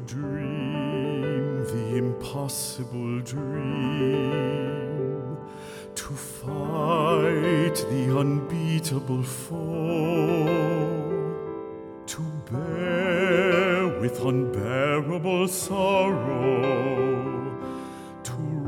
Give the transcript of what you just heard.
dream the impossible dream, to fight the unbeatable foe, to bear with unbearable sorrow, to